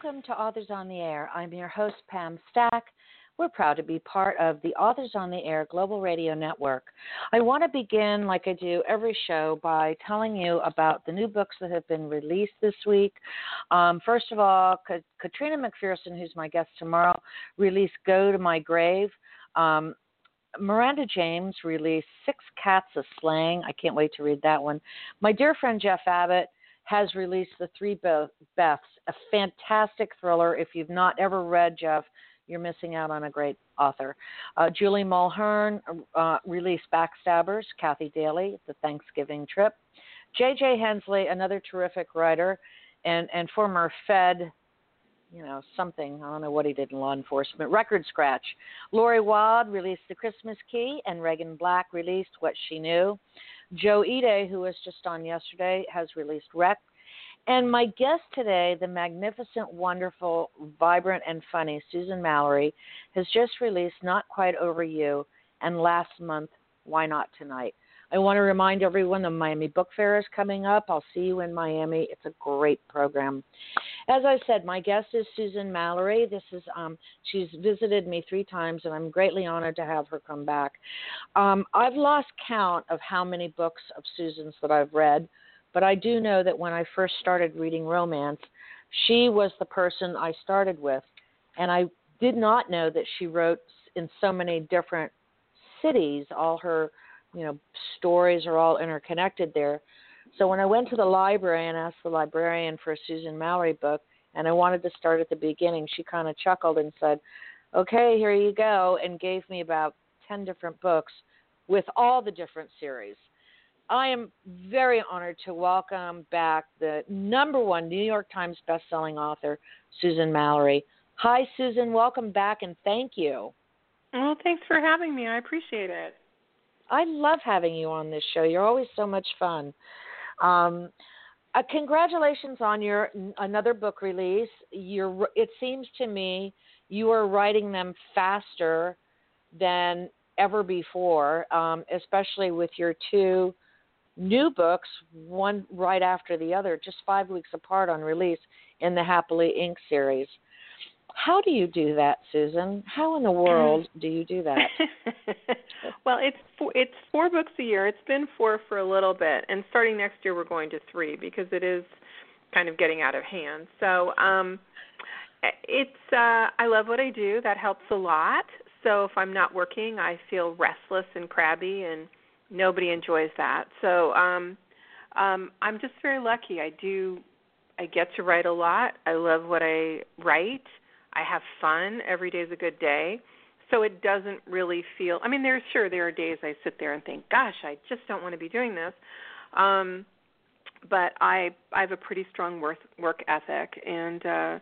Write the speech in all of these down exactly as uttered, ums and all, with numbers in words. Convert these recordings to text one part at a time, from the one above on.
Welcome to Authors on the Air. I'm your host, Pam Stack. We're proud to be part of the Authors on the Air Global Radio Network. I want to begin, like I do every show, by telling you about the new books that have been released this week. Um, first of all, Ka- Katrina McPherson, who's my guest tomorrow, released Go to My Grave. Um, Miranda James released Six Cats a Slaying. I can't wait to read that one. My dear friend Jeff Abbott has released The Three Beths, a fantastic thriller. If you've not ever read Jeff, you're missing out on a great author. Uh, Julie Mulhern uh, released Backstabbers, Kathy Daly, The Thanksgiving Trip. J J Hensley, another terrific writer and, and former Fed, you know, something, I don't know what he did in law enforcement, Record Scratch. Lori Wald released The Christmas Key, and Reagan Black released What She Knew. Joe Ide, who was just on yesterday, has released Wreck. And my guest today, the magnificent, wonderful, vibrant, and funny Susan Mallery, has just released Not Quite Over You, and last month, Why Not Tonight. I want to remind everyone the Miami Book Fair is coming up. I'll see you in Miami. It's a great program. As I said, my guest is Susan Mallery. This is um, she's visited me three times, and I'm greatly honored to have her come back. Um, I've lost count of how many books of Susan's that I've read, but I do know that when I first started reading romance, she was the person I started with, and I did not know that she wrote in so many different cities. All her you know, stories are all interconnected there. So when I went to the library and asked the librarian for a Susan Mallery book, and I wanted to start at the beginning, she kind of chuckled and said, okay, here you go, and gave me about ten different books with all the different series. I am very honored to welcome back the number one New York Times bestselling author, Susan Mallery. Hi, Susan. Welcome back, and thank you. Well, thanks for having me. I appreciate it. I love having you on this show. You're always so much fun. Um, uh, congratulations on your another book release. You're, it seems to me you are writing them faster than ever before, um, especially with your two new books, one right after the other, just five weeks apart on release in the Happily Inc series. How do you do that, Susan? How in the world do you do that? Well, it's four, it's four books a year. It's been four for a little bit, and starting next year we're going to three because it is kind of getting out of hand. So um, it's uh, I love what I do. That helps a lot. So if I'm not working, I feel restless and crabby, and nobody enjoys that. So um, um, I'm just very lucky. I do. I get to write a lot. I love what I write. I have fun. Every day is a good day. So it doesn't really feel, I mean, there's sure there are days I sit there and think, gosh, I just don't want to be doing this. Um, but I I have a pretty strong work, work ethic, and uh,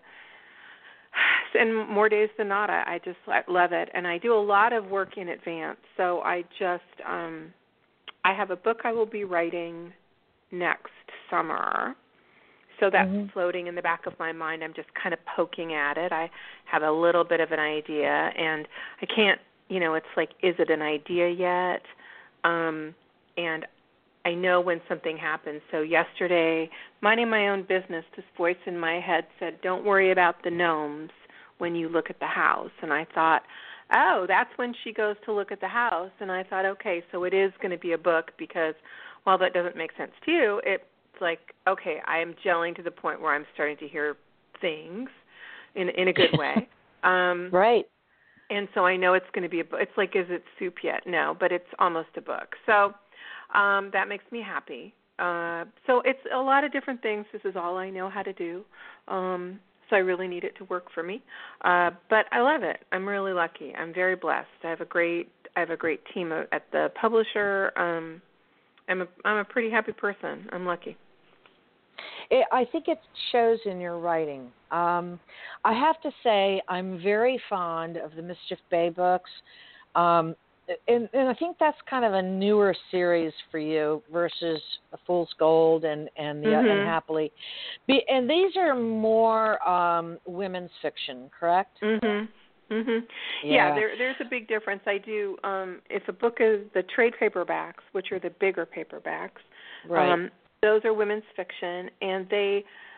and more days than not, I, I just I love it. And I do a lot of work in advance. So I just, um, I have a book I will be writing next summer. So that's mm-hmm. floating in the back of my mind. I'm just kind of poking at it. I have a little bit of an idea, and I can't, you know, it's like, is it an idea yet? Um, and I know when something happens. So yesterday, minding my own business, this voice in my head said, don't worry about the gnomes when you look at the house. And I thought, oh, that's when she goes to look at the house. And I thought, okay, so it is going to be a book because while that doesn't make sense to you, it like, okay, I am gelling to the point where I'm starting to hear things in in a good way. Um, right. And so I know it's going to be a book. It's like, is it soup yet? No, but it's almost a book. So um, that makes me happy. Uh, so it's a lot of different things. This is all I know how to do. Um, so I really need it to work for me. Uh, but I love it. I'm really lucky. I'm very blessed. I have a great I have a great team at the publisher. Um, I'm a I'm a pretty happy person. I'm lucky. It, I think it shows in your writing. Um, I have to say I'm very fond of the Mischief Bay books, um, and, and I think that's kind of a newer series for you versus Fool's Gold and and, the, mm-hmm. and Happily. Be, and these are more um, women's fiction, correct? Mm-hmm. Mm-hmm. Yeah, yeah there, there's a big difference. I do, um, if a book is the trade paperbacks, which are the bigger paperbacks, right. um, those are women's fiction, and they,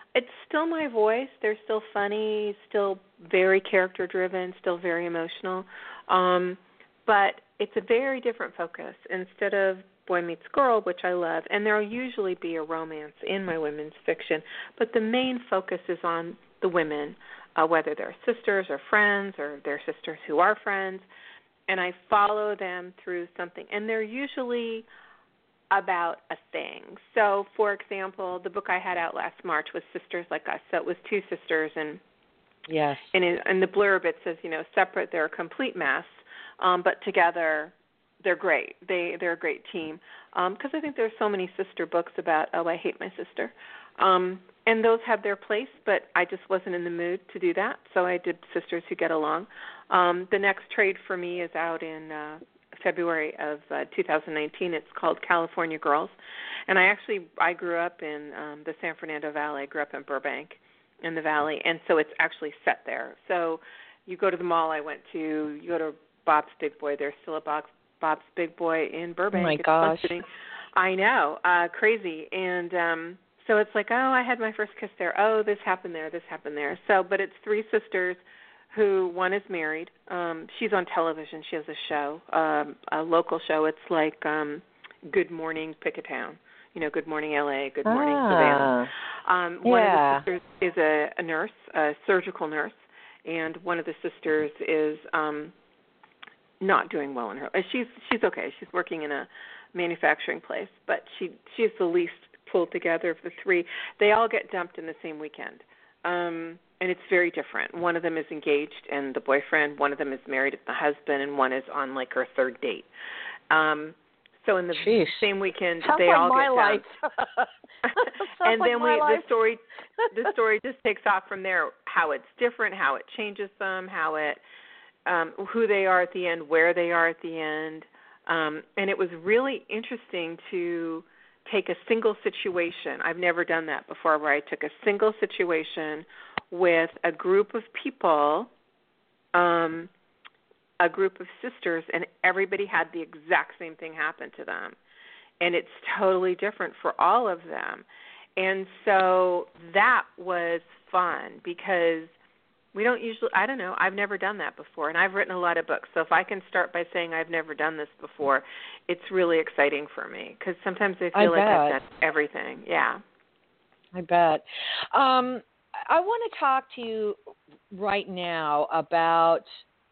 It's still my voice. They're still funny, still very character-driven, still very emotional. Um, but it's a very different focus. Instead of boy meets girl, which I love, and there will usually be a romance in my women's fiction, but the main focus is on the women, uh, whether they're sisters or friends or they're sisters who are friends, and I follow them through something. And they're usually about a thing. So, for example, the book I had out last March was Sisters Like Us. So it was two sisters, and yes, and in, in the blurb it says, you know, separate they're a complete mess, um, but together they're great. They they're a great team. Because um, I think there's so many sister books about, oh, I hate my sister, um, and those have their place, but I just wasn't in the mood to do that. So I did Sisters Who Get Along. Um, the next trade for me is out in Uh, February of uh, two thousand nineteen. It's called California Girls, and I actually I grew up in um, the San Fernando Valley. I grew up in Burbank, in the Valley, and so it's actually set there. So you go to the mall I went to, you go to Bob's Big Boy. There's still a Bob's, Bob's Big Boy in Burbank. Oh my it's gosh! Busting. I know, uh, crazy, and um, so it's like, oh, I had my first kiss there. Oh, this happened there. This happened there. So, but it's three sisters. Who one is married. Um, she's on television. She has a show, um, a local show. It's like um, Good Morning Pickatown. You know, Good Morning L A, Good Morning ah, Savannah. Um, one yeah. of the sisters is a, a nurse, a surgical nurse, and one of the sisters is um, not doing well in her. She's she's okay. She's working in a manufacturing place, but she she's the least pulled together of the three. They all get dumped in the same weekend. Um, And it's very different. One of them is engaged and the boyfriend. One of them is married and the husband, and one is on like her third date. Um, so in the Jeez. same weekend, Sounds they like all my get life. and like then my we life. the story the story just takes off from there. How it's different, how it changes them, how it um, who they are at the end, where they are at the end, um, and it was really interesting to take a single situation. I've never done that before, where I took a single situation with a group of people, um, a group of sisters, and everybody had the exact same thing happen to them. And it's totally different for all of them. And so that was fun because we don't usually, I don't know, I've never done that before. And I've written a lot of books. So if I can start by saying I've never done this before, it's really exciting for me because sometimes I feel I like bet. I've done everything. Yeah. I bet. Um, I want to talk to you right now about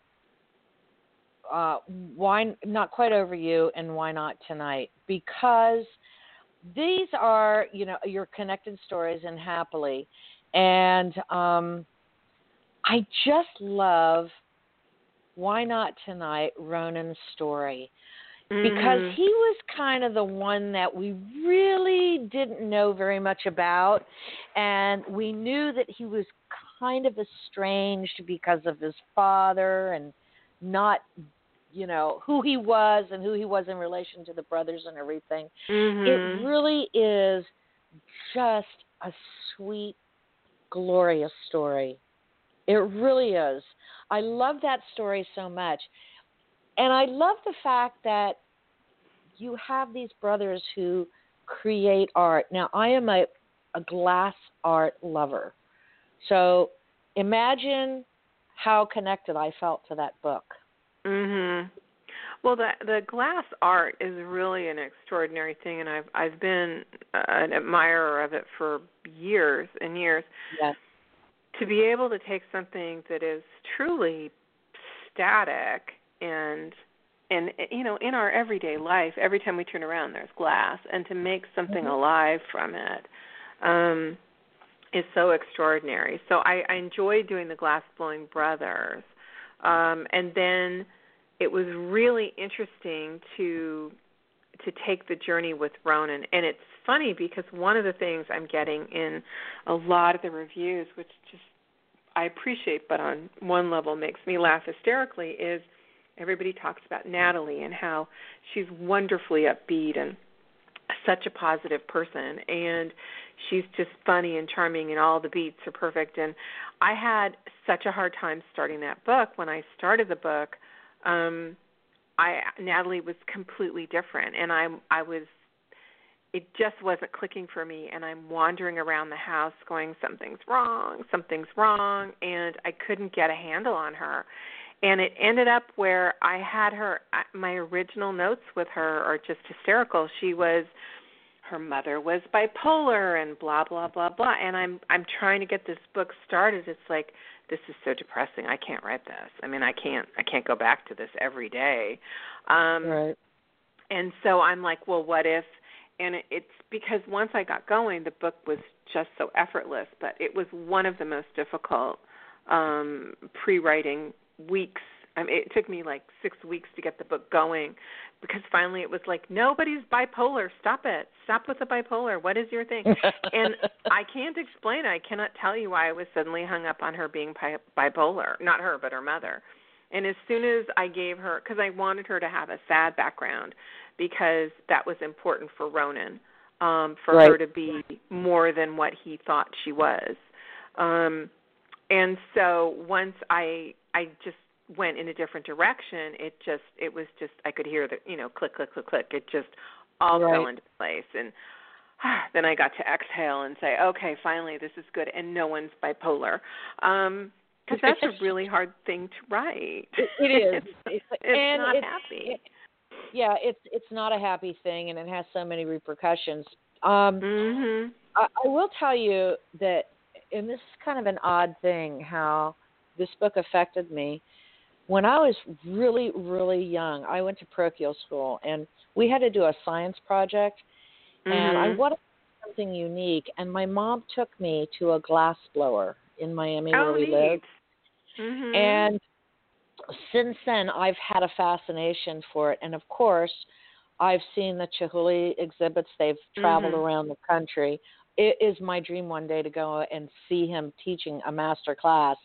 uh, why not quite over you and why not tonight, because these are, you know, your connected stories and happily, and um, I just love Why Not Tonight, Ronan's story. Because Mm-hmm. he was kind of the one that we really didn't know very much about, and we knew that he was kind of estranged because of his father and not, you know, who he was and who he was in relation to the brothers and everything. Mm-hmm. It really is just a sweet, glorious story. It really is. I love that story so much. And I love the fact that you have these brothers who create art. Now, I am a, a glass art lover. So imagine how connected I felt to that book. Mhm. Well, the the glass art is really an extraordinary thing, and I've I've been uh, an admirer of it for years and years. Yes. To be able to take something that is truly static and and you know, in our everyday life, every time we turn around, there's glass, and to make something Mm-hmm. alive from it um, is so extraordinary. So I, I enjoyed doing the Glass Blowing Brothers, um, and then it was really interesting to to take the journey with Ronan. And it's funny because one of the things I'm getting in a lot of the reviews, which just I appreciate, but on one level makes me laugh hysterically, is everybody talks about Natalie and how she's wonderfully upbeat and such a positive person, and she's just funny and charming, and all the beats are perfect. And I had such a hard time starting that book. When I started the book, um, I Natalie was completely different, and I I was it just wasn't clicking for me, and I'm wandering around the house going, something's wrong, something's wrong, and I couldn't get a handle on her. And it ended up where I had her, my original notes with her are just hysterical. She was, her mother was bipolar and blah, blah, blah, blah. And I'm I'm trying to get this book started. It's like, this is so depressing. I can't write this. I mean, I can't I can't go back to this every day. Um, right. And so I'm like, well, what if, and it, it's because once I got going, the book was just so effortless, but it was one of the most difficult um, pre-writing weeks. I mean, it took me like six weeks to get the book going because finally it was like, nobody's bipolar. Stop it. Stop with the bipolar. What is your thing? And I can't explain it. I cannot tell you why I was suddenly hung up on her being bi- bipolar. Not her, but her mother. And as soon as I gave her, because I wanted her to have a sad background because that was important for Ronan, um, for right. her to be more than what he thought she was. Um, and so once I I just went in a different direction, it just, it was just, I could hear the, you know, click, click, click, click. It just all right. fell into place. And ah, then I got to exhale and say, okay, finally, this is good. And no one's bipolar. Um, because that's a really hard thing to write. It, it is. it's it's, it's and not it's, happy. It, yeah, it's it's not a happy thing, and it has so many repercussions. Um, mm-hmm. I, I will tell you that, and this is kind of an odd thing, how this book affected me. When I was really, really young, I went to parochial school, and we had to do a science project, mm-hmm. and I wanted something unique, and my mom took me to a glass blower in Miami oh, where we neat. lived. Mm-hmm. And since then, I've had a fascination for it. And, of course, I've seen the Chihuly exhibits. They've traveled mm-hmm. around the country. It is my dream one day to go and see him teaching a master class,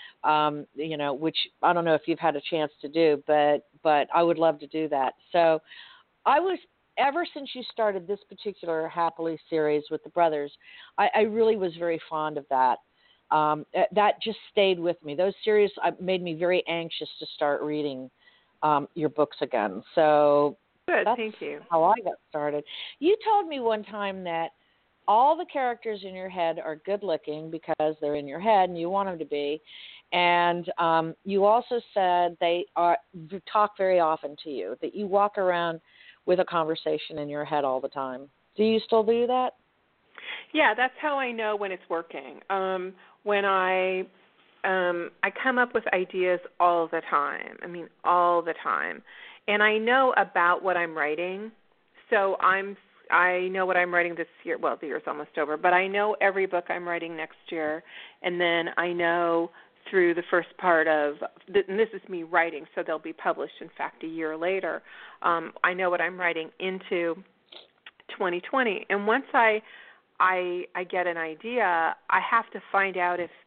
um, you know, which I don't know if you've had a chance to do, but but I would love to do that. So I was, ever since you started this particular Happily series with the brothers, I, I really was very fond of that. Um, that just stayed with me. Those series made me very anxious to start reading um, your books again. So good, that's thank you. how I got started. You told me one time that all the characters in your head are good looking because they're in your head and you want them to be. And um, you also said they are talk very often to you, that you walk around with a conversation in your head all the time. Do you still do that? Yeah, that's how I know when it's working. Um, when I um, I come up with ideas all the time. I mean, all the time, and I know about what I'm writing. So I'm I know what I'm writing this year. Well, the year's almost over, but I know every book I'm writing next year, and then I know through the first part of, and this is me writing, so they'll be published, in fact, a year later. Um, I know what I'm writing into twenty twenty, and once I I I get an idea, I have to find out if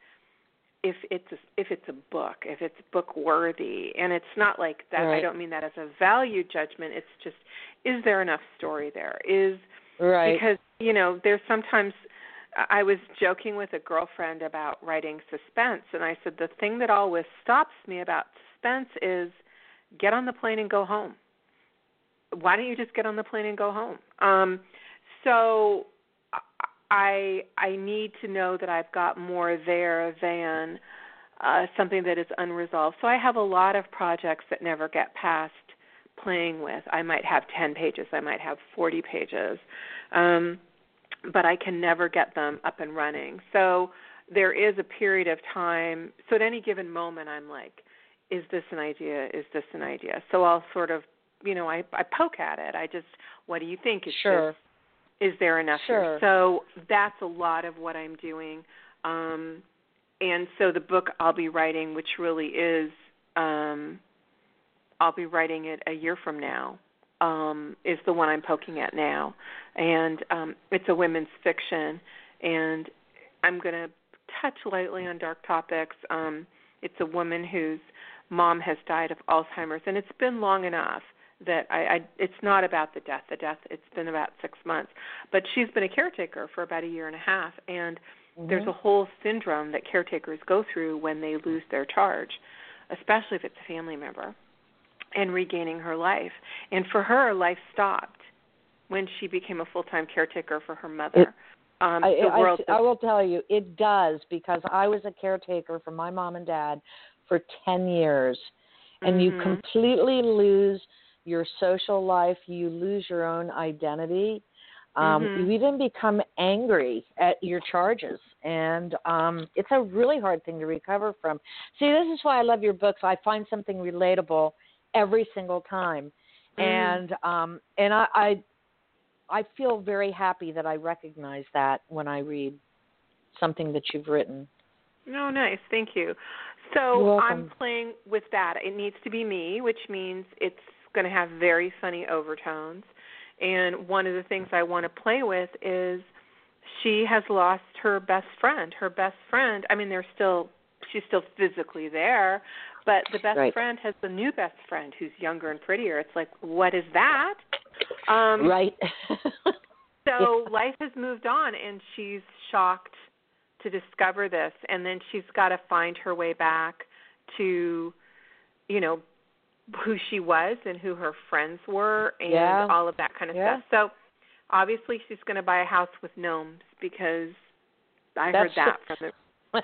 if it's a, if it's a book, if it's book worthy, and it's not like that. Right. I don't mean that as a value judgment. It's just, is there enough story there? Is right. Because you know, there's sometimes. I was joking with a girlfriend about writing suspense, and I said the thing that always stops me about suspense is get on the plane and go home. Why don't you just get on the plane and go home? Um, so. I I need to know that I've got more there than uh, something that is unresolved. So I have a lot of projects that never get past playing with. I might have ten pages. I might have forty pages. Um, but I can never get them up and running. So there is a period of time. So at any given moment, I'm like, is this an idea? Is this an idea? So I'll sort of, you know, I, I poke at it. I just, what do you think? Is Sure. this Is there enough sure. here? So that's a lot of what I'm doing. Um, and so the book I'll be writing, which really is, um, I'll be writing it a year from now, um, is the one I'm poking at now. And um, it's a women's fiction. And I'm going to touch lightly on dark topics. Um, it's a woman whose mom has died of Alzheimer's, and it's been long enough that I, I, it's not about the death. The death, it's been about six months. But she's been a caretaker for about a year and a half, and mm-hmm. there's a whole syndrome that caretakers go through when they lose their charge, especially if it's a family member, and regaining her life. And for her, life stopped. when she became a full-time caretaker for her mother. It, um, I, the I, world I, I will tell you, it does, because I was a caretaker for my mom and dad for ten years, and mm-hmm. you completely lose your social life, you lose your own identity. Um, mm-hmm. You even become angry at your charges, and um, it's a really hard thing to recover from. See, this is why I love your books. I find something relatable every single time, mm-hmm. and um, and I, I I feel very happy that I recognize that when I read something that you've written. Oh, nice. Thank you. You're So welcome. I'm playing with that. It needs to be me, which means it's going to have very funny overtones. And one of the things I want to play with is she has lost her best friend. Her best friend, I mean, they're still, she's still physically there, but the best Right. friend has the new best friend who's younger and prettier. It's like, what is that? Um, right. so yeah. life has moved on, and she's shocked to discover this, and then she's got to find her way back to, you know, who she was and who her friends were and yeah. all of that kind of yeah. stuff. So obviously she's going to buy a house with gnomes, because I That's heard that from the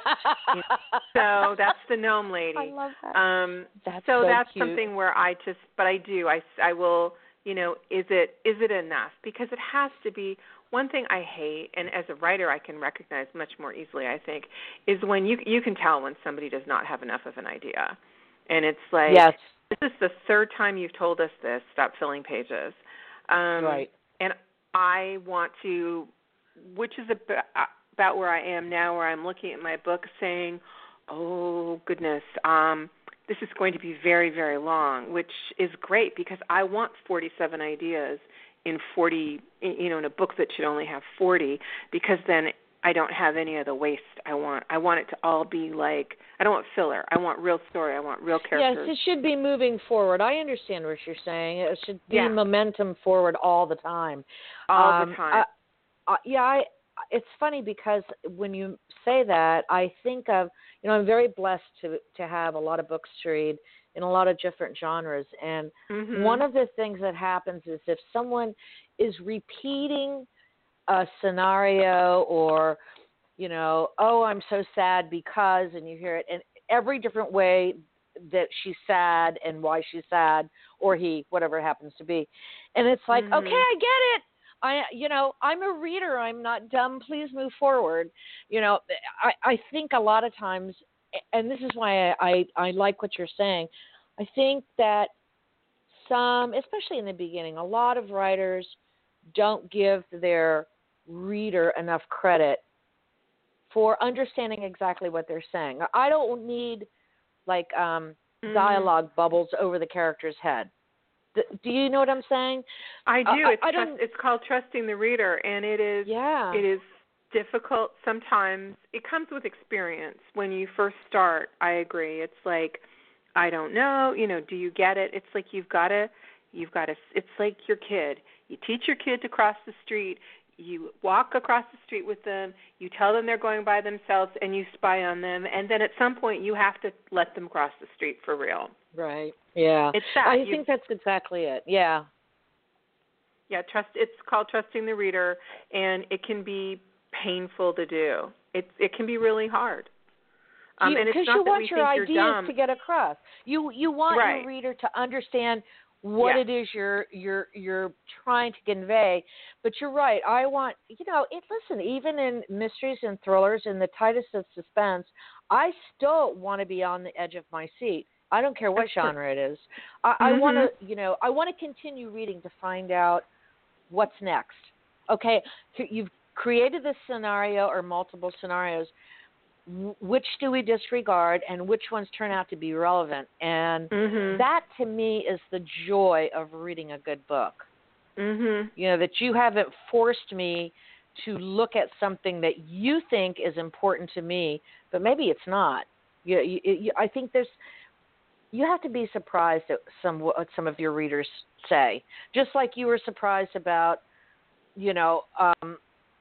so that's the gnome lady. I love that. Um, that's so, so that's cute. something where I just, but I do, I, I will, you know, is it is it enough? Because it has to be. One thing I hate, and as a writer I can recognize much more easily, I think, is when you you can tell when somebody does not have enough of an idea. And it's like, yes. this is the third time you've told us this, stop filling pages. Um, right. And I want to, which is about, about where I am now, where I'm looking at my book saying, oh, goodness, um, this is going to be very, very long, which is great, because I want forty-seven ideas in forty, you know, in a book that should only have forty, because then I don't have any of the waste. I want I want it to all be like, I don't want filler. I want real story. I want real characters. Yes, it should be moving forward. I understand what you're saying. It should be yeah. momentum forward all the time. All um, the time. I, I, yeah, I, it's funny, because when you say that, I think of, you know, I'm very blessed to to have a lot of books to read in a lot of different genres. And mm-hmm. one of the things that happens is if someone is repeating a scenario, or, you know, oh, I'm so sad because, and you hear it in every different way that she's sad and why she's sad, or he, whatever it happens to be. And it's like, mm-hmm. okay, I get it. I, you know, I'm a reader. I'm not dumb. Please move forward. You know, I, I think a lot of times, and this is why I, I, I like what you're saying, I think that some, especially in the beginning, a lot of writers don't give their reader enough credit for understanding exactly what they're saying. I don't need, like, um, mm-hmm. dialogue bubbles over the character's head. Do you know what I'm saying? I do. Uh, it's, I, I trust, it's called trusting the reader, and it is. Yeah. It is difficult sometimes. It comes with experience. When you first start, I agree. It's like, I don't know. You know, do you get it? It's like you've got to. You've got to. It's like your kid. You teach your kid to cross the street. You walk across the street with them. You tell them they're going by themselves, and you spy on them. And then at some point, you have to let them cross the street for real. Right. Yeah. It's that. I you, think that's exactly it. Yeah. Yeah. Trust. It's called trusting the reader, and it can be painful to do. It it can be really hard. Um, you, and it's not you that want we your think ideas you're dumb. To get across. You you want right. your reader to understand what yeah. it is you're you're you're trying to convey. But you're right. I want, you know, it, listen, even in mysteries and thrillers, in the tightest of suspense, I still want to be on the edge of my seat. I don't care what genre it is. I, mm-hmm. I want to, you know, I want to continue reading to find out what's next. Okay, you've created this scenario or multiple scenarios. Which do we disregard, and which ones turn out to be relevant? And mm-hmm. that, to me, is the joy of reading a good book. Mm-hmm. You know, that you haven't forced me to look at something that you think is important to me, but maybe it's not. You, you, you, I think there's, you have to be surprised at some what some of your readers say, just like you were surprised about, you know, um,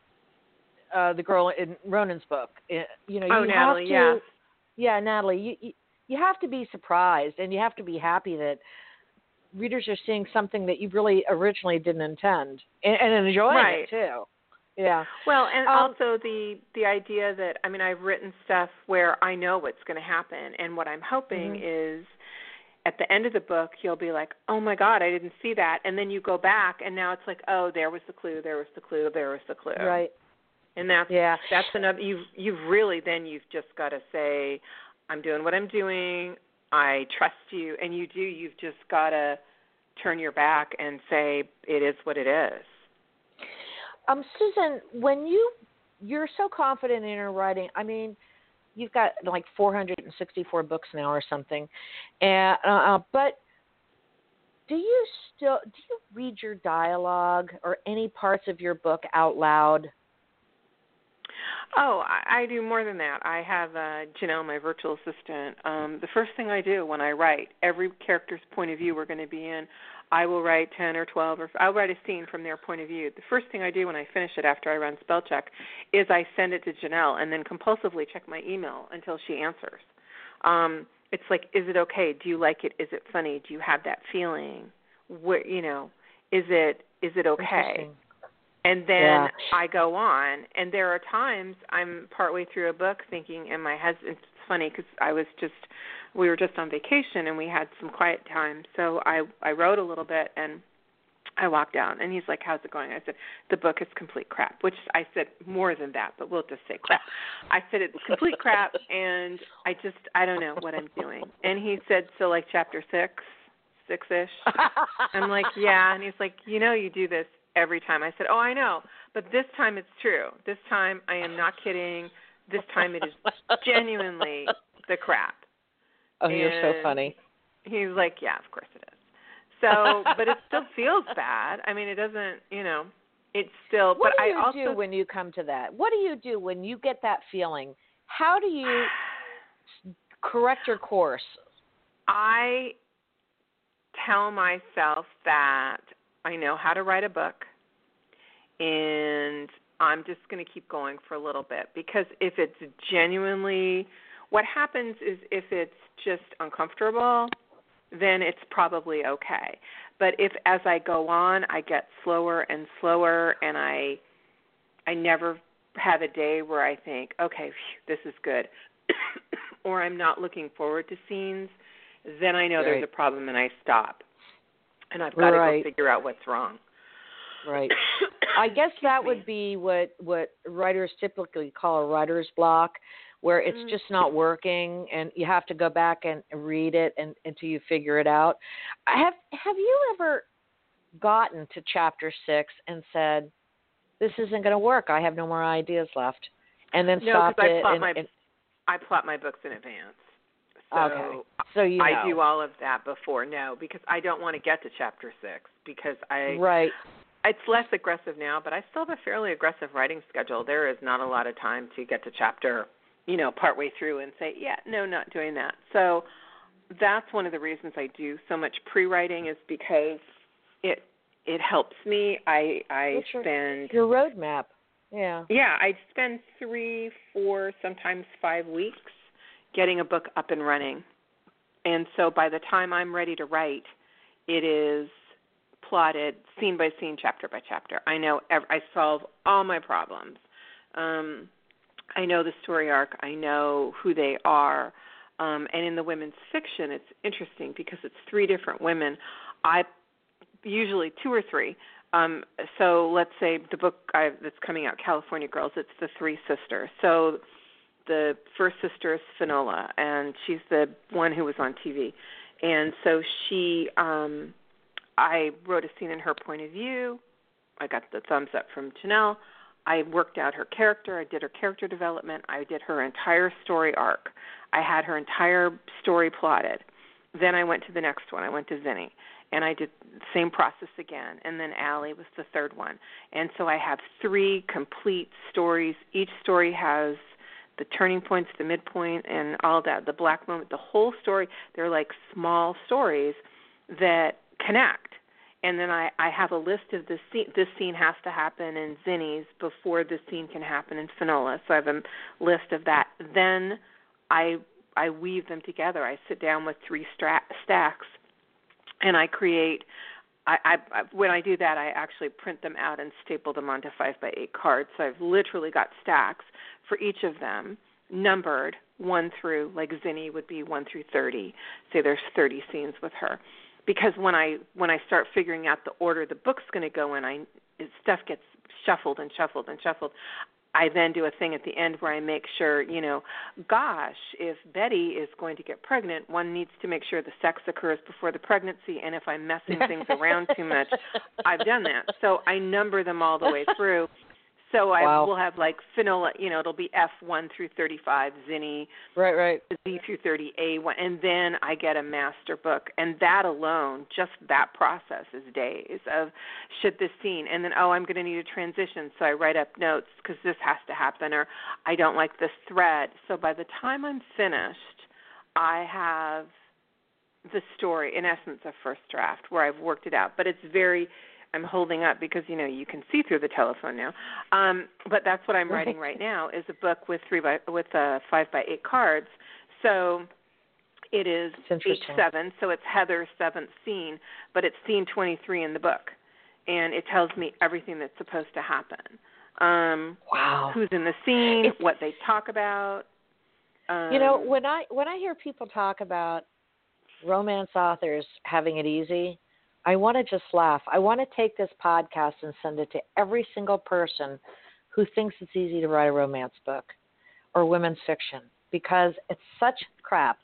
Uh, the girl in Ronan's book. You know, oh, you Natalie, have to, yeah. yeah, Natalie, you, you you have to be surprised, and you have to be happy that readers are seeing something that you really originally didn't intend, and, and enjoying right. it too. Yeah. Well, and um, also the the idea that, I mean, I've written stuff where I know what's going to happen, and what I'm hoping mm-hmm. is at the end of the book you'll be like, oh my God, I didn't see that, and then you go back and now it's like, oh, there was the clue, there was the clue, there was the clue. Right. And that's yeah. that's another. You've you've really then you've just got to say, I'm doing what I'm doing. I trust you, and you do. You've just got to turn your back and say it is what it is. Um, Susan, when you you're so confident in your writing, I mean, you've got like four hundred sixty-four books now or something, and uh, but do you still do you read your dialogue or any parts of your book out loud? Oh, I, I do more than that. I have uh, Janelle, my virtual assistant. Um, the first thing I do when I write, every character's point of view we're going to be in, I will write ten or twelve, or I'll write a scene from their point of view. The first thing I do when I finish it after I run spell check is I send it to Janelle and then compulsively check my email until she answers. Um, it's like, is it okay? Do you like it? Is it funny? Do you have that feeling? What, you know, is it is it okay? And then yeah. I go on, and there are times I'm partway through a book thinking, and my husband, it's funny because I was just, we were just on vacation, and we had some quiet time, so I, I wrote a little bit, and I walked down, and he's like, how's it going? I said, the book is complete crap, which I said more than that, but we'll just say crap. I said, it's complete crap, and I just, I don't know what I'm doing. And he said, so like chapter six, six-ish? I'm like, yeah, and he's like, you know you do this every time. I said, oh, I know, but this time it's true. This time I am not kidding. This time it is genuinely the crap. Oh, and you're so funny. He's like, yeah, of course it is. So, but it still feels bad. I mean, it doesn't, you know, it's still, what but do you I also do when you come to that? What do you do when you get that feeling? How do you correct your course? I tell myself that I know how to write a book, and I'm just going to keep going for a little bit, because if it's genuinely, what happens is if it's just uncomfortable, then it's probably okay. But if as I go on, I get slower and slower, and I I never have a day where I think, okay, phew, this is good, or I'm not looking forward to scenes, then I know right. there's a problem, and I stop. And I've got right. to go figure out what's wrong. Right. I guess that would be what, what writers typically call a writer's block, where it's mm. just not working, and you have to go back and read it and, until you figure it out. Have Have you ever gotten to chapter six and said, "This isn't going to work. I have no more ideas left," and then no, stopped I it? plot and, my and, I plot my books in advance. So okay. So you know. I do all of that before. No, because I don't want to get to chapter six, because I right. It's less aggressive now, but I still have a fairly aggressive writing schedule. There is not a lot of time to get to chapter, you know, partway through and say, yeah, no, not doing that. So that's one of the reasons I do so much pre-writing, is because it it helps me. I I your, spend your roadmap. Yeah. Yeah, I spend three, four, sometimes five weeks getting a book up and running. And so by the time I'm ready to write, it is plotted scene by scene, chapter by chapter. I know every, I solve all my problems. Um, I know the story arc. I know who they are. Um, and in the women's fiction, it's interesting because it's three different women. I usually two or three. Um, so let's say the book I, that's coming out, California Girls, it's the three sisters. So the first sister is Finola, and she's the one who was on T V. And so she, um, I wrote a scene in her point of view. I got the thumbs up from Janelle. I worked out her character. I did her character development. I did her entire story arc. I had her entire story plotted. Then I went to the next one. I went to Zinni, and I did the same process again. And then Allie was the third one. And so I have three complete stories. Each story has the turning points, the midpoint, and all that, the black moment, the whole story. They're like small stories that connect. And then I, I have a list of this scene. This scene has to happen in Zinni's before this scene can happen in Finola. So I have a list of that. Then I I weave them together. I sit down with three stra- stacks and I create. I, I, I when I do that, I actually print them out and staple them onto five by eight cards. So I've literally got stacks for each of them, numbered one through, like Zinni would be one through thirty. Say there's thirty scenes with her, because when I when I start figuring out the order the book's going to go in, I stuff gets shuffled and shuffled and shuffled. I then do a thing at the end where I make sure, you know, gosh, if Betty is going to get pregnant, one needs to make sure the sex occurs before the pregnancy, and if I'm messing things around too much, I've done that. So I number them all the way through. So I wow. will have like Finola, you know, it'll be F one through thirty-five, Zinni, right, right, Z through thirty, A one, and then I get a master book. And that alone, just that process is days of should this scene, and then, oh, I'm going to need a transition, so I write up notes because this has to happen, or I don't like this thread. So by the time I'm finished, I have the story, in essence, a first draft where I've worked it out. But it's very... I'm holding up because, you know, you can see through the telephone now. Um, but that's what I'm writing right now is a book with three by with uh, five by eight cards. So it is H seven, so it's Heather's seventh scene, but it's scene twenty-three in the book, and it tells me everything that's supposed to happen. Um, wow. Who's in the scene, it's, what they talk about. Um, you know, when I when I hear people talk about romance authors having it easy, I want to just laugh. I want to take this podcast and send it to every single person who thinks it's easy to write a romance book or women's fiction, because it's such crap.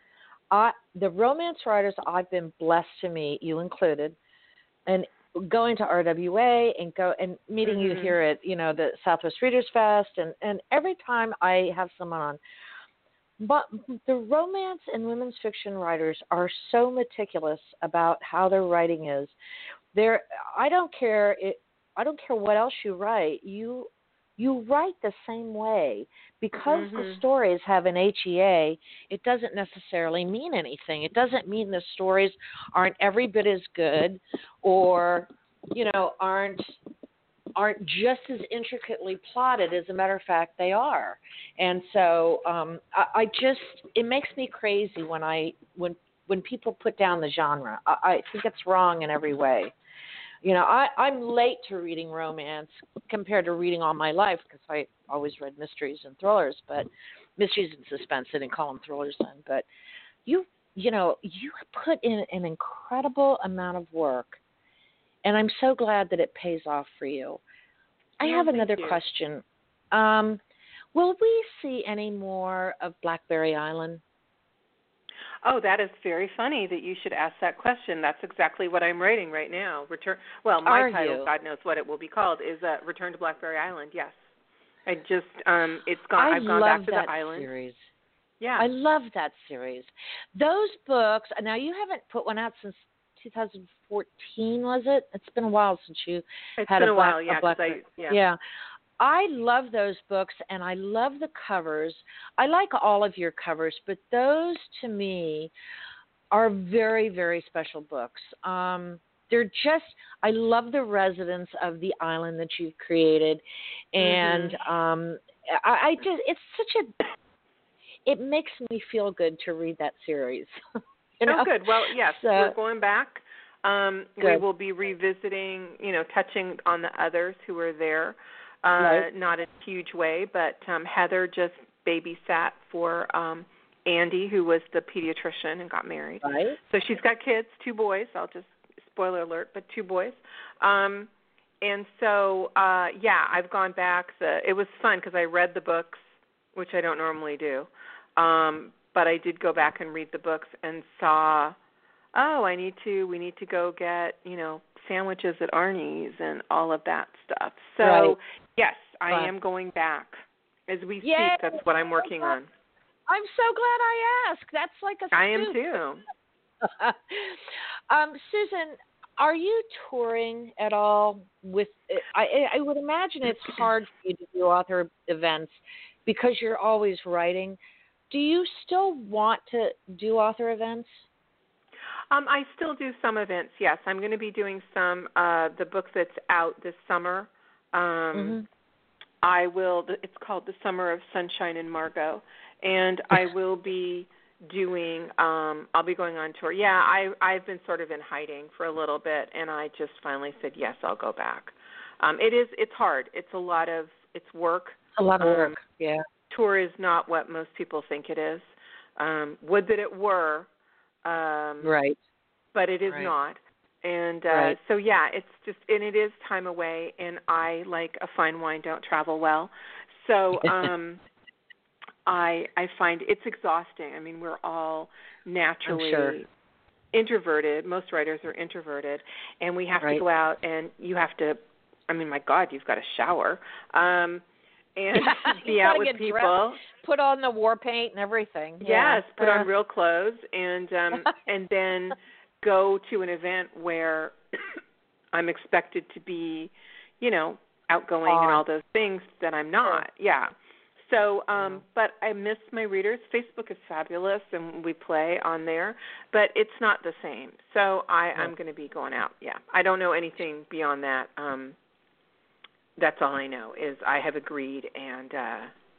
I, the romance writers I've been blessed to meet, you included, and going to R W A and go and meeting mm-hmm. you here at, you know, the Southwest Readers Fest, and, and every time I have someone on. But the romance and women's fiction writers are so meticulous about how their writing is. They're, I don't care. It, I don't care what else you write. You you write the same way. Because mm-hmm. the stories have an H E A, it doesn't necessarily mean anything. It doesn't mean the stories aren't every bit as good, or, you know, aren't aren't just as intricately plotted. As a matter of fact, they are. And so um, I, I just, it makes me crazy when I when when people put down the genre. I, I think it's wrong in every way. You know, I, I'm late to reading romance compared to reading all my life, because I always read mysteries and thrillers, but mysteries and suspense. I didn't call them thrillers then. But you, you know, you put in an incredible amount of work, and I'm so glad that it pays off for you. I yeah, have another you. question. Um, will we see any more of Blackberry Island? Oh, that is very funny that you should ask that question. That's exactly what I'm writing right now. Return. Well, my Are title, you? God knows what it will be called, is uh, Return to Blackberry Island. Yes, I just um, it's gone. I I've gone love back to that the island. Series. Yeah, I love that series. Those books. Now, you haven't put one out since two thousand fourteen, was it? It's been a while since you it's had been a, a while. black, Yeah, a black, I, yeah. yeah. I love those books, and I love the covers. I like all of your covers, but those to me are very, very special books. Um, they're just, I love the residents of the island that you've created, and mm-hmm. um, I, I just, it's such a, it makes me feel good to read that series. you know? Oh, good. Well, yes, so, we're going back. Um, we good. will be revisiting, you know, touching on the others who are there, uh, right. not in a huge way, but um, Heather just babysat for um, Andy, who was the pediatrician and got married. Right. So she's got kids, two boys. I'll just, spoiler alert, but two boys. Um, and so, uh, yeah, I've gone back. The, it was fun because I read the books, which I don't normally do. Um, but I did go back and read the books and saw, oh, I need to, we need to go get, you know, sandwiches at Arnie's and all of that stuff. So, right. yes, I Fun. am going back. As we Yay. speak, that's what I'm working on. I'm so glad I asked. That's like a scoop. I am too. um, Susan, are you touring at all with, I, I would imagine it's hard for you to do author events because you're always writing. Do you still want to do author events? Um, I still do some events, yes. I'm going to be doing some, uh, the book that's out this summer. Um, mm-hmm. I will, it's called The Summer of Sunshine and Margot, and I will be doing, um, I'll be going on tour. Yeah, I, I've been sort of in hiding for a little bit, and I just finally said, yes, I'll go back. Um, it is, it's hard. It's a lot of, it's work. A lot of work, um, yeah. Tour is not what most people think it is. Um, would that it were. Um, right. But it is right. not. And uh, right. so, yeah, it's just, and it is time away, and I, like a fine wine, don't travel well. So um, I I find it's exhausting. I mean, we're all naturally sure. introverted. Most writers are introverted, and we have right. to go out, and you have to, I mean, my God, you've got to shower. Um, and be out with people. Dressed, put on the war paint and everything. Yeah. Yes, put uh. on real clothes, and um, and then go to an event where I'm expected to be, you know, outgoing on. and all those things that I'm not. Sure. Yeah. So, um, yeah. But I miss my readers. Facebook is fabulous, and we play on there, but it's not the same. So I, yeah. I'm going to be going out. Yeah. I don't know anything beyond that. Um, that's all I know is I have agreed, and uh,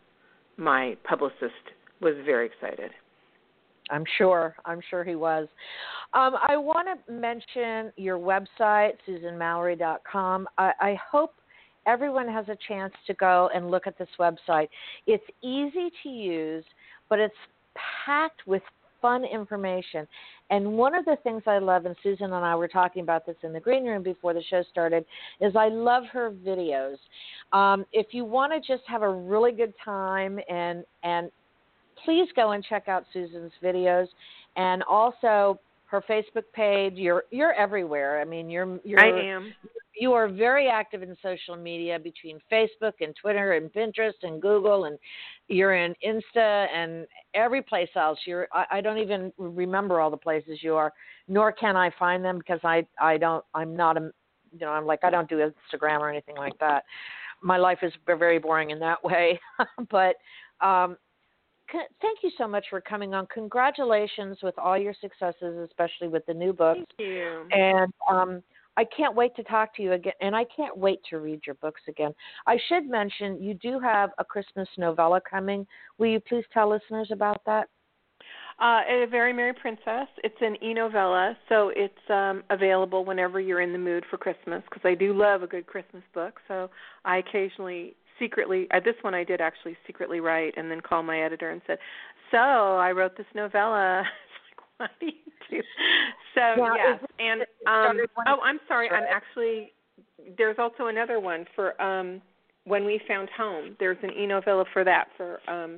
my publicist was very excited. I'm sure. I'm sure he was. Um, I want to mention your website, susan mallery dot com. I, I hope everyone has a chance to go and look at this website. It's easy to use, but it's packed with fun information. And one of the things I love, and Susan and I were talking about this in the green room before the show started, is I love her videos. Um, if you want to just have a really good time, and and please go and check out Susan's videos, and also her Facebook page. You're you're everywhere. I mean, you're you're I am. You are very active in social media between Facebook and Twitter and Pinterest and Google, and you're in Insta and every place else. You're I, I don't even remember all the places you are, nor can I find them because I I don't I'm not a you know I'm like I don't do Instagram or anything like that. My life is very boring in that way, but. Um, Thank you so much for coming on. Congratulations with all your successes, especially with the new books. Thank you. And um, I can't wait to talk to you again, and I can't wait to read your books again. I should mention you do have a Christmas novella coming. Will you please tell listeners about that? Uh, A Very Merry Princess. It's an e-novella, so it's um, available whenever you're in the mood for Christmas, because I do love a good Christmas book. So I occasionally secretly, uh, this one I did actually secretly write and then call my editor and said, so I wrote this novella. It's like, what do you do? So, well, yes. And, um, oh, I'm sorry. I'm actually, there's also another one for um, When We Found Home. There's an e-novella for that, for um,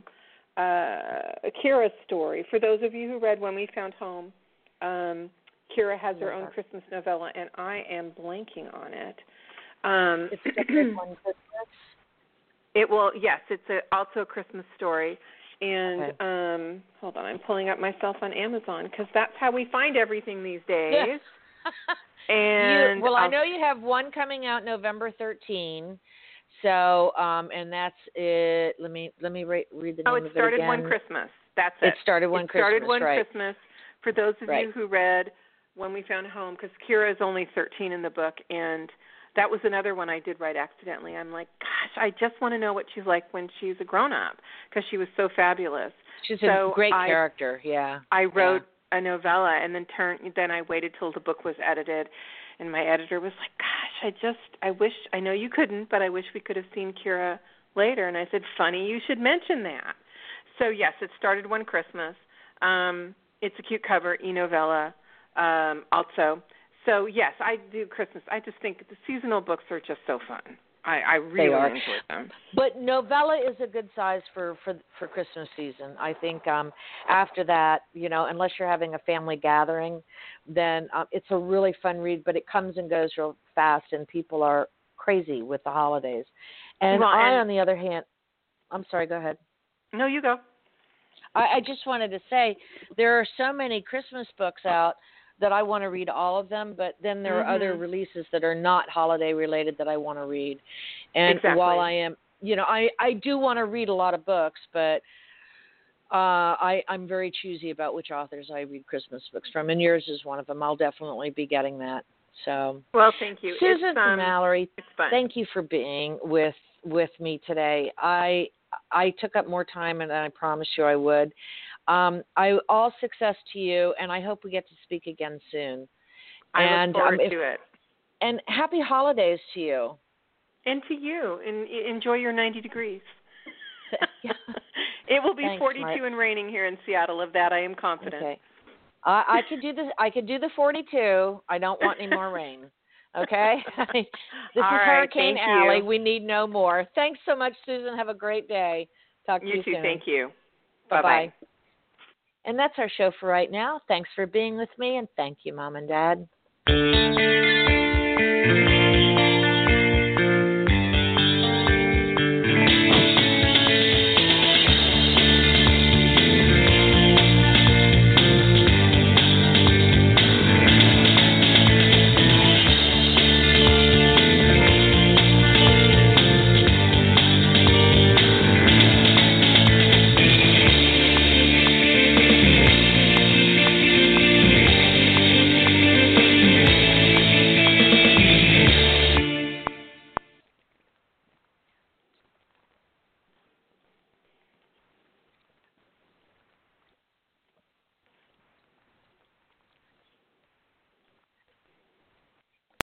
uh, Kira's story. For those of you who read When We Found Home, um, Kira has her own Christmas novella, and I am blanking on it. Um, it's just one Christmas. It will, yes, it's a, also a Christmas story. And okay. um, hold on, I'm pulling up myself on Amazon because that's how we find everything these days. Yes. and you, well, I'll, I know you have one coming out November thirteenth. So, um, and that's it. Let me let me re- read the name oh, of it it started again. one Christmas. That's it. It started one it Christmas. Started one right. Christmas. For those of right. you who read When We Found Home, because Kira is only thirteen in the book, and that was another one I did write accidentally. I'm like, gosh, I just want to know what she's like when she's a grown-up because she was so fabulous. She's so a great I, character, yeah. I wrote yeah. a novella and then turned. Then I waited till the book was edited, and my editor was like, gosh, I just, I wish, I know you couldn't, but I wish we could have seen Kira later. And I said, funny, you should mention that. So, yes, it started one Christmas. Um, it's a cute cover, e-novella um, also. So, yes, I do Christmas. I just think the seasonal books are just so fun. I, I really enjoy them. But novella is a good size for, for, for Christmas season. I think um, after that, you know, unless you're having a family gathering, then um, it's a really fun read, but it comes and goes real fast, and people are crazy with the holidays. And well, I, and, on the other hand, I'm sorry, go ahead. No, you go. I, I just wanted to say there are so many Christmas books out that I want to read all of them, but then there mm-hmm. are other releases that are not holiday related that I want to read. And exactly. while I am, you know, I, I do want to read a lot of books, but uh, I, I'm very choosy about which authors I read Christmas books from, and yours is one of them. I'll definitely be getting that. So, well, thank you. Susan it's, um, Mallery, it's fun. Thank you for being with with me today. I I took up more time than I promised you I would. Um, I all success to you, and I hope we get to speak again soon. I and, look forward um, if, to it. And happy holidays to you. And to you. And enjoy your ninety degrees. It will be Thanks, forty-two Mark. and raining here in Seattle. Of that, I am confident. Okay. I, I could do this. I could do the forty-two. I don't want any more rain. Okay. This All is right, Hurricane thank Alley. you. We need no more. Thanks so much, Susan. Have a great day. Talk to You you too. soon. Thank you. Bye Bye-bye. bye. And that's our show for right now. Thanks for being with me, and thank you, Mom and Dad.